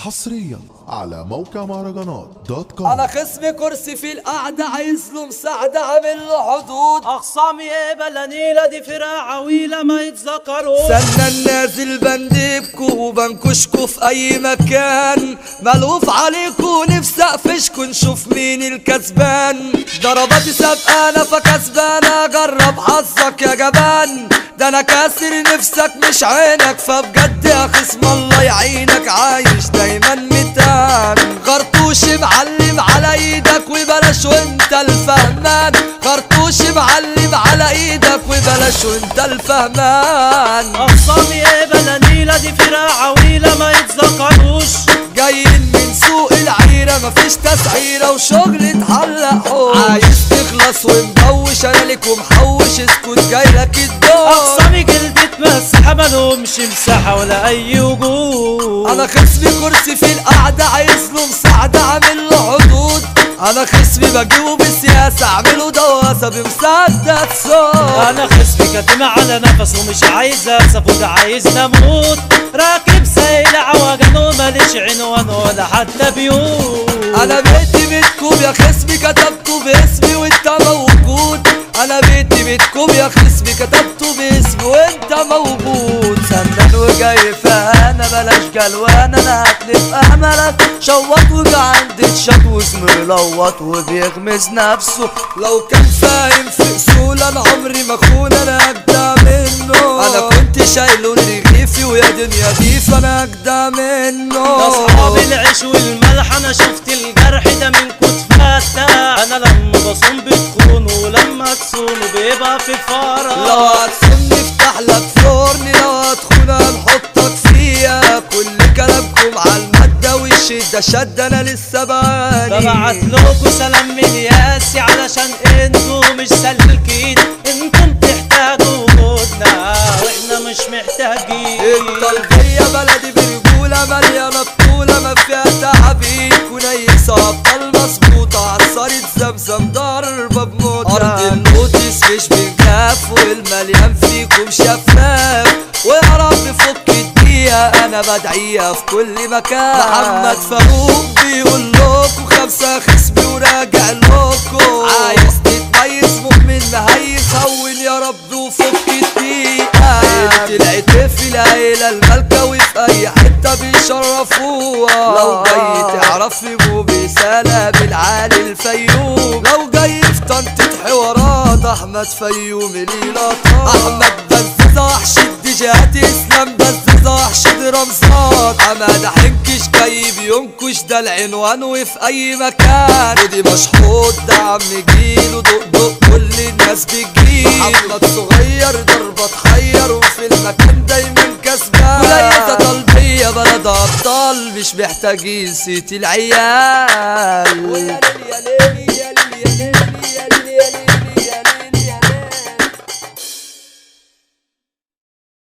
حصريا على موقع مهرجانات دوت كوم. انا خصمي كرسي في القعدة عايز له مساعدة عامل له حدود. اخصامي ايه بلانيلة دي فرقة عويلة ما يتذكروش. سنة نازل بندبكو وبنكشكو في اي مكان، ملهوف عليكو نفسي اقفشكو نشوف مين الكسبان. ضرباتي سابقانة فكسبانة، جرب حظك يا جبان. ده انا كاسر نفسك مش عينك، فبجد يا خصم الله يعينك. عايش دايما متان، خرطوش معلم على ايدك وبلاش وانت الفهمان. خرطوش معلم على ايدك وبلاش وانت الفهمان. اخصامي ايه بلانيلة دي فرقة عويلة ما يتذكروش. جايين من سوق العيرة مفيش تسعيرة وشغل اتحلق حوش. عايز تخلص ومبوش انا ليك ومحوش، اسكت جايلك الدور. اخصامي جلدت مساحة مالهمش مساحة ولا اي وجود. انا خصمي كرسي في القعدة عايز له مساعدة عامل له حدود. انا خصمي بجيبه بسياسة اعمله دواسة بمسدد صوت. انا خصمي كاتم على نفس ومش عايز اسف وده عايز نموت. راكب سايل عوجان وماليش عنوان ولا حتى بيوت. انا بيتي بيتكم يا خصمي كتبته باسمي وانت موجود. انا بيتي بيتكم يا خصمي كتبته باسمي وانت موجود. سنان وجاي فانا بلاش جلوان، انا هتلف املك شوط وجا عندي تشات واسمه لوط وبيغمز نفسه. لو كان فاهم في اصول انا عمري ما اخون، انا اجدع منه. انا كنت شايله لرغيفي ويا دنيا ضيف انا اجدع منه. يا اصحاب العيش والملح انا شفت الجرح ده منكم اتفتح. انا لما بصوم بتخون ولما تصون بيبقى في فرح. لو هتصوم نفتح لك فرن، لو هتخون هنحطك فيها. كل كلامكم على المادة والشدة شد انا لسه بعاني. ببعتلكوا سلام من ياسي علشان انتوا مش سالكين. انتم تحتاجوا وجودنا واحنا مش محتاجين. الطلبية بلدي برجولة مليانة بطولة ما فيها تعبين. كنيسة ابطال مظبوطة عصارة زمزم ضربة بموتة. ارض القدس مش بنخاف والمليان فيكم شفاف. ويا رب فك الدقيقة انا بدعيها في كل مكان. محمد فاروق بيقول لكم 5 خصمي وراجع لكم. عايز تتميز مؤمن مهيس هون يا رب وفك الدقيقة. عيلة العتف العيلة المالكة وفي اي حتة بيشرفوها. لو جاي تعرف يجوا بسالة بالعالي الفيوم. لو جاي في طنطة حوارات احمد فيوم ليلة. احمد بزاز وحش الديجات اسلام بزاز وحش رمزات. حمادة حنكش جاي بينكش ده العنوان وفي اي مكان. ودي مشحوط ده عم جيل ودق دق كل الناس بتجيل. محمد صغير ضربة تحير وفي المكان دايما كسبان. وليلة طلبية بلد ابطال مش محتاجين سيتي العيال.